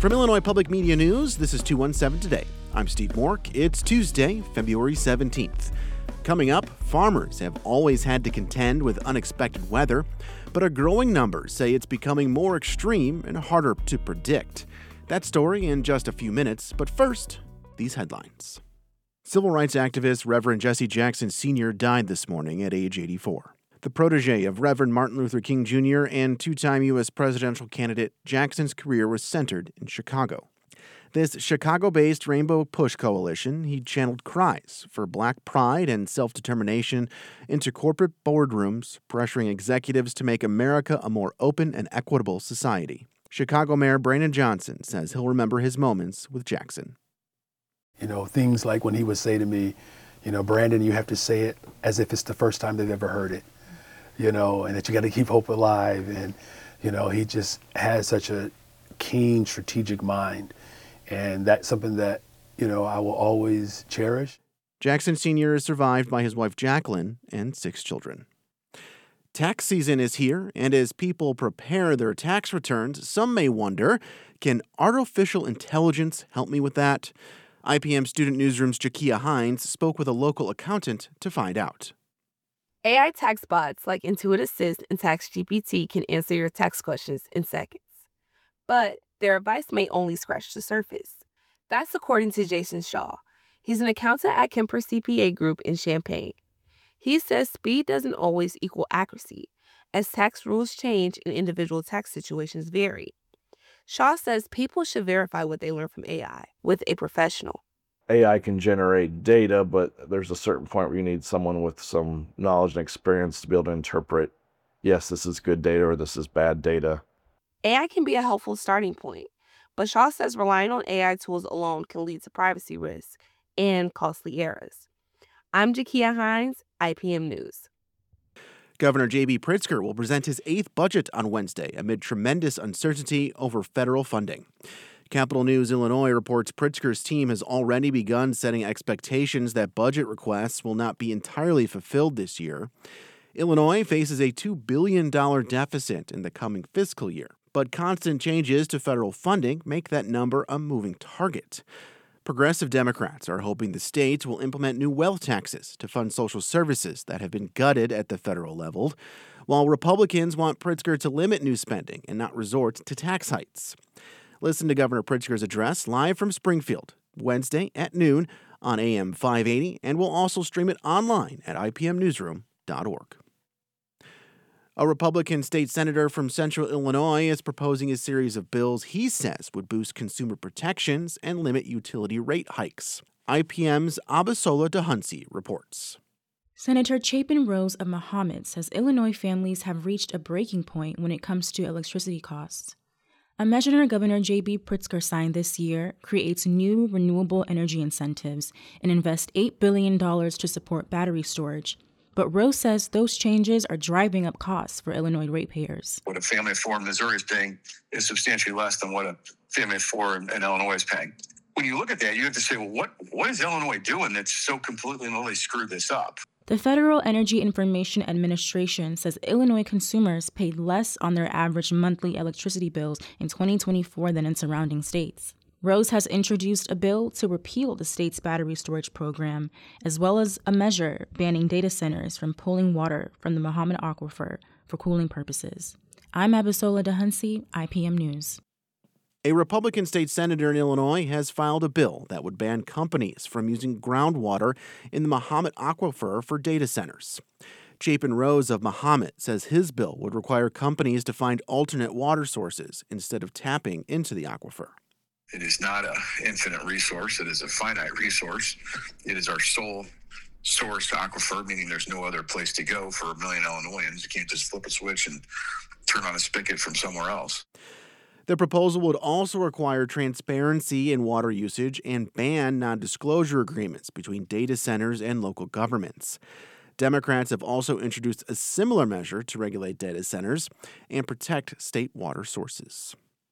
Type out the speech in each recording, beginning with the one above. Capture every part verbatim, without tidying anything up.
From Illinois Public Media News, this is two one seven Today. I'm Steve Mork. It's Tuesday, February seventeenth. Coming up, farmers have always had to contend with unexpected weather, but a growing number say it's becoming more extreme and harder to predict. That story in just a few minutes, but first, these headlines. Civil rights activist Reverend Jesse Jackson Senior died this morning at age eighty-four. The protege of Reverend Martin Luther King Junior and two-time U S presidential candidate, Jackson's career was centered in Chicago. This Chicago-based Rainbow Push Coalition, he channeled cries for black pride and self-determination into corporate boardrooms, pressuring executives to make America a more open and equitable society. Chicago Mayor Brandon Johnson says he'll remember his moments with Jackson. You know, things like when he would say to me, you know, Brandon, you have to say it as if it's the first time they've ever heard it, you know, and that you got to keep hope alive. And, you know, he just has such a keen strategic mind. And that's something that, you know, I will always cherish. Jackson Senior is survived by his wife Jacqueline and six children. Tax season is here, and as people prepare their tax returns, some may wonder, can artificial intelligence help me with that? I P M Student Newsroom's Jakia Hines spoke with a local accountant to find out. A I tax bots like Intuit Assist and TaxGPT can answer your tax questions in seconds. But their advice may only scratch the surface. That's according to Jason Shaw. He's an accountant at Kemper C P A Group in Champaign. He says speed doesn't always equal accuracy, as tax rules change and individual tax situations vary. Shaw says people should verify what they learn from A I with a professional. A I can generate data, but there's a certain point where you need someone with some knowledge and experience to be able to interpret, yes, this is good data or this is bad data. A I can be a helpful starting point, but Shaw says relying on A I tools alone can lead to privacy risks and costly errors. I'm Jakia Hines, I P M News. Governor J B Pritzker will present his eighth budget on Wednesday amid tremendous uncertainty over federal funding. Capital News Illinois reports Pritzker's team has already begun setting expectations that budget requests will not be entirely fulfilled this year. Illinois faces a two billion dollars deficit in the coming fiscal year, but constant changes to federal funding make that number a moving target. Progressive Democrats are hoping the state will implement new wealth taxes to fund social services that have been gutted at the federal level, while Republicans want Pritzker to limit new spending and not resort to tax hikes. Listen to Governor Pritzker's address live from Springfield, Wednesday at noon on A M five eighty, and we'll also stream it online at I P M newsroom dot org. A Republican state senator from central Illinois is proposing a series of bills he says would boost consumer protections and limit utility rate hikes. I P M's Abisola DeHunsey reports. Senator Chapin Rose of Mahomet says Illinois families have reached a breaking point when it comes to electricity costs. A measure Governor J B Pritzker signed this year creates new renewable energy incentives and invests eight billion dollars to support battery storage. But Rose says those changes are driving up costs for Illinois ratepayers. What a family of four in Missouri is paying is substantially less than what a family of four in, in Illinois is paying. When you look at that, you have to say, well, what, what is Illinois doing that's so completely and totally screwed this up? The Federal Energy Information Administration says Illinois consumers paid less on their average monthly electricity bills in twenty twenty-four than in surrounding states. Rose has introduced a bill to repeal the state's battery storage program, as well as a measure banning data centers from pulling water from the Mahomet Aquifer for cooling purposes. I'm Abisola DeHunsey, I P M News. A Republican state senator in Illinois has filed a bill that would ban companies from using groundwater in the Mahomet Aquifer for data centers. Chapin Rose of Mahomet says his bill would require companies to find alternate water sources instead of tapping into the aquifer. It is not an infinite resource. It is a finite resource. It is our sole source aquifer, meaning there's no other place to go for a million Illinoisans. You can't just flip a switch and turn on a spigot from somewhere else. The proposal would also require transparency in water usage and ban non-disclosure agreements between data centers and local governments. Democrats have also introduced a similar measure to regulate data centers and protect state water sources.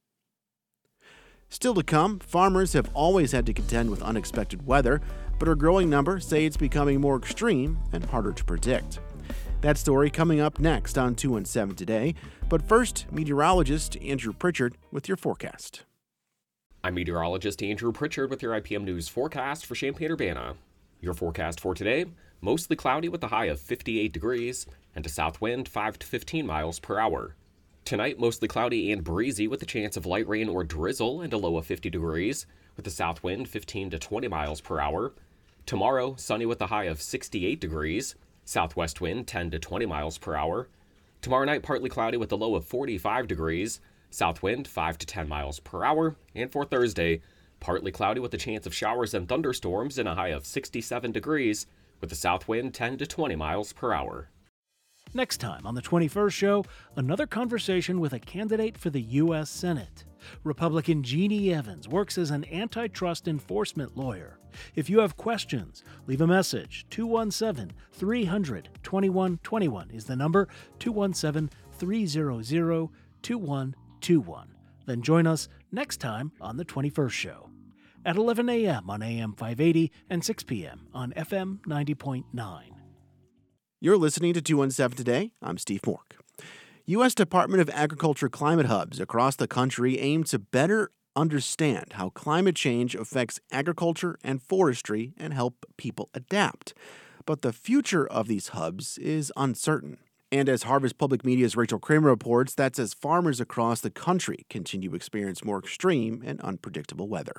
Still to come, farmers have always had to contend with unexpected weather, but a growing number say it's becoming more extreme and harder to predict. That story coming up next on two one seven Today. But first, meteorologist Andrew Pritchard with your forecast. I'm meteorologist Andrew Pritchard with your I P M News forecast for Champaign-Urbana. Your forecast for today, mostly cloudy with a high of fifty-eight degrees and a south wind five to fifteen miles per hour. Tonight, mostly cloudy and breezy with a chance of light rain or drizzle and a low of fifty degrees with a south wind fifteen to twenty miles per hour. Tomorrow, sunny with a high of sixty-eight degrees, southwest wind ten to twenty miles per hour. Tomorrow night, partly cloudy with a low of forty-five degrees, south wind five to ten miles per hour. And for Thursday, partly cloudy with a chance of showers and thunderstorms and a high of sixty-seven degrees with a south wind ten to twenty miles per hour. Next time on the twenty-first show, another conversation with a candidate for the U S Senate. Republican Jeannie Evans works as an antitrust enforcement lawyer. If you have questions, leave a message. two one seven, three hundred, twenty-one twenty-one is the number, two one seven, three hundred, twenty-one twenty-one. Then join us next time on the twenty-first show at eleven a.m. on A M five eighty and six p.m. on F M ninety point nine. You're listening to two one seven Today. I'm Steve Mork. U S Department of Agriculture climate hubs across the country aim to better understand how climate change affects agriculture and forestry and help people adapt. But the future of these hubs is uncertain. And as Harvest Public Media's Rachel Kramer reports, that's as farmers across the country continue to experience more extreme and unpredictable weather.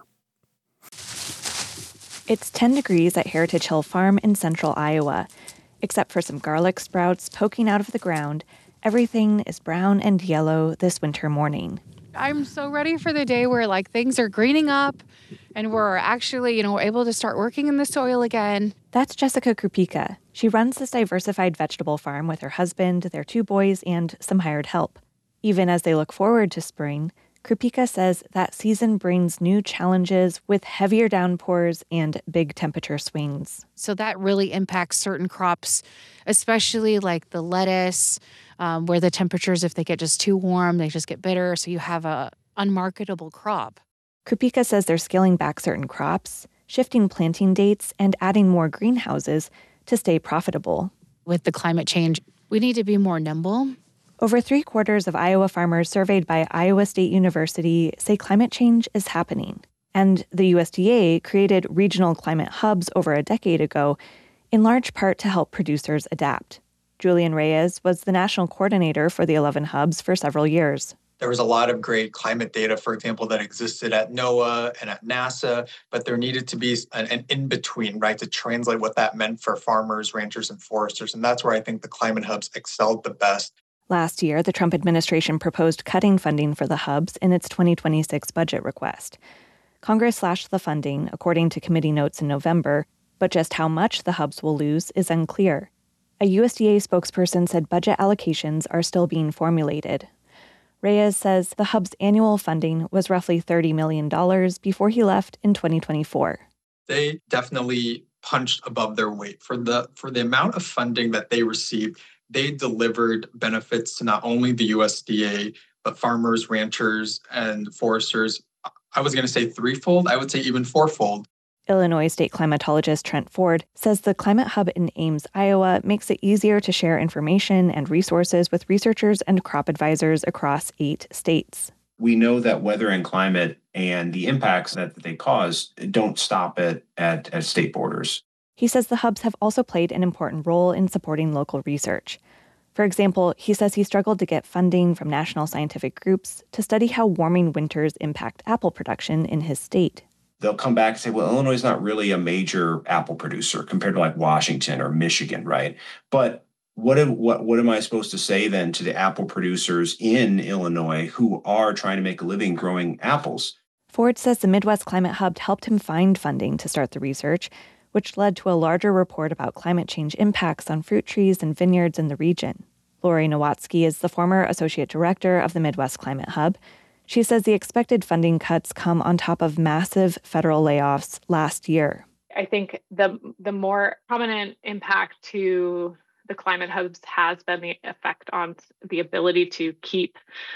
It's ten degrees at Heritage Hill Farm in central Iowa. Except for some garlic sprouts poking out of the ground, everything is brown and yellow this winter morning. I'm so ready for the day where like things are greening up and we're actually, you know, able to start working in the soil again. That's Jessica Krupika. She runs this diversified vegetable farm with her husband, their two boys, and some hired help. Even as they look forward to spring, Krupika says that season brings new challenges with heavier downpours and big temperature swings. So that really impacts certain crops, especially like the lettuce, um, where the temperatures, if they get just too warm, they just get bitter. So you have a unmarketable crop. Krupika says they're scaling back certain crops, shifting planting dates, and adding more greenhouses to stay profitable. With the climate change, we need to be more nimble. Over three quarters of Iowa farmers surveyed by Iowa State University say climate change is happening. And the U S D A created regional climate hubs over a decade ago, in large part to help producers adapt. Julian Reyes was the national coordinator for the eleven hubs for several years. There was a lot of great climate data, for example, that existed at NOAA and at NASA, but there needed to be an, an in-between, right, to translate what that meant for farmers, ranchers, and foresters. And that's where I think the climate hubs excelled the best. Last year, the Trump administration proposed cutting funding for the hubs in its twenty twenty-six budget request. Congress slashed the funding, according to committee notes in November, but just how much the hubs will lose is unclear. A U S D A spokesperson said budget allocations are still being formulated. Reyes says the hub's annual funding was roughly thirty million dollars before he left in twenty twenty-four. They definitely punched above their weight. For the for the amount of funding that they received, they delivered benefits to not only the U S D A, but farmers, ranchers, and foresters. I was going to say threefold. I would say even fourfold. Illinois state climatologist Trent Ford says the Climate Hub in Ames, Iowa, makes it easier to share information and resources with researchers and crop advisors across eight states. We know that weather and climate and the impacts that they cause don't stop at, at, at state borders. He says the hubs have also played an important role in supporting local research. For example, he says he struggled to get funding from national scientific groups to study how warming winters impact apple production in his state. They'll come back and say, well, Illinois is not really a major apple producer compared to like Washington or Michigan, right? But what am, what, what am I supposed to say then to the apple producers in Illinois who are trying to make a living growing apples? Ford says the Midwest Climate Hub helped him find funding to start the research, which led to a larger report about climate change impacts on fruit trees and vineyards in the region. Lori Nowatzki is the former associate director of the Midwest Climate Hub. She says the expected funding cuts come on top of massive federal layoffs last year. I think the the more prominent impact to the climate hubs has been the effect on the ability to keep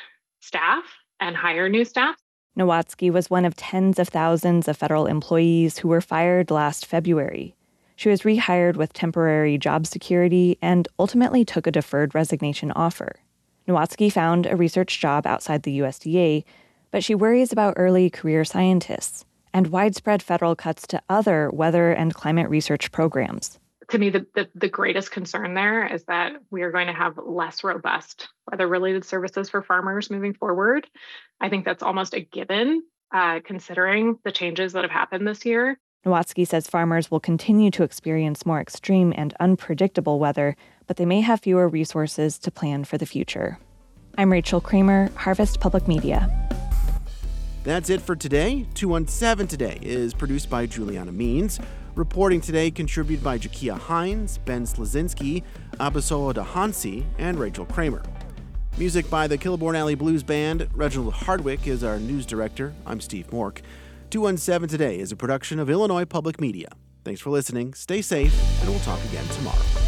staff and hire new staff. Nowatzki was one of tens of thousands of federal employees who were fired last February. She was rehired with temporary job security and ultimately took a deferred resignation offer. Nowatzki found a research job outside the U S D A, But she worries about early career scientists and widespread federal cuts to other weather and climate research programs. To me, the, the, the greatest concern there is that we are going to have less robust weather-related services for farmers moving forward. I think that's almost a given, uh, considering the changes that have happened this year. Nowatzki says farmers will continue to experience more extreme and unpredictable weather, but they may have fewer resources to plan for the future. I'm Rachel Kramer, Harvest Public Media. That's it for today. two one seven Today is produced by Juliana Means. Reporting today contributed by Jakia Hines, Ben Slazinski, Abisola DeHansi, and Rachel Kramer. Music by the Kilbourne Alley Blues Band. Reginald Hardwick is our news director. I'm Steve Mork. two one seven Today is a production of Illinois Public Media. Thanks for listening, stay safe, and we'll talk again tomorrow.